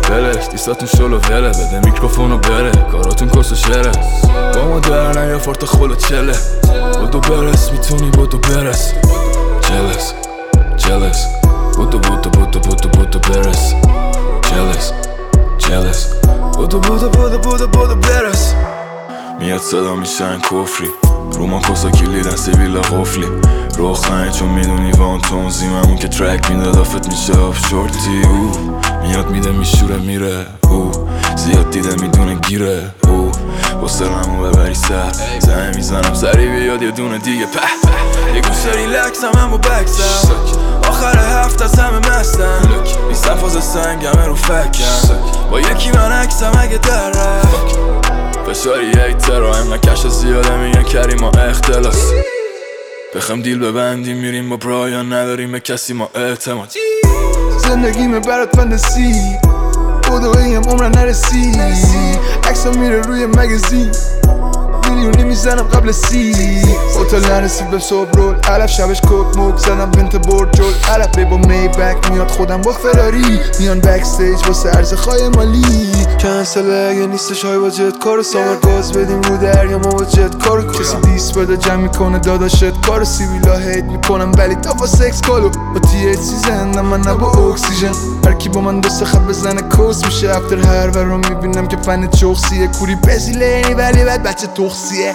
ولش دیستاتون شلو وله بده میکروفونو بره کاراتون کس و شره با ما در نیا فارت خلو چله بودو برس میتونی بودو برس جلس جلس بودو بودو بودو بودو بودو برس جلس جلس بودو بودو بودو بودو بودو برس میاد صدا میشن کفری رو ما کسا کلیدن سیبیلا قفلی رو خنه چون میدونی وان تونزیممون که ترک میداد آفت میشه آف شورتی میاد میده میشوره میره زیاد دیده میدونه گیره بسرمو ببری سر زمه میزنم سری بیاد یه دونه دیگه یه گوشه ریلکس هم با بکسم آخر هفت از همه مستم نیستم فاز سنگمه رو فکم با یکی من عکسم اگه در رفت فشاری هیتر و هم نکش زیاده میگن کریم ما اختلاس بخم دیل ببندیم میریم با برایان نداریم به کسی ما اعتماد زندگیمه برات فندسی بودو ایم عمرن نرسی عکسم میره روی مگزین میلیونی میزنم قبل هتل نرسید به صبح رول علف شبش کت موک زدم بنت برد جل علف با می بک میاد خودم با فراری میان بک استیج واسه عرض خواهی مالی کنسله اگه نیستش های با جت کارو سامر گاز بدیم رو دریا ما با جت کارو کسی دیس بده جمع میکنه داداشت کارو سیویلا هیت میکنم ولی تا با سکس کالو با تی اچ سی زندم من نه با اکسیژن هرکی با من دوست خط بزنه کوس میشه افتر هر ور رو میبینم که فن چخسیه کوری بزیلینی ولی بعد بچه تخصیه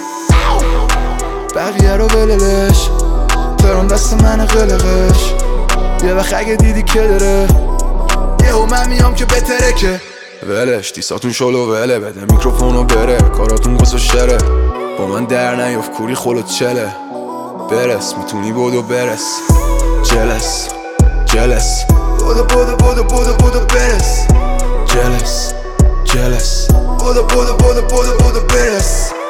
بقیه رو بللش ترون دست من قلقش یه وقت اگه دیدی که داره یهو من میام که بهتره که ولش دیساتون شلو وله بده میکروفونو بره کاراتون قصه شره با من در نیاف کوری خلوت چله برس میتونی بودو برس جلس جلس بودو بودو بودو بودو بودو برس جلس جلس بودو بودو بودو بودو بودو برس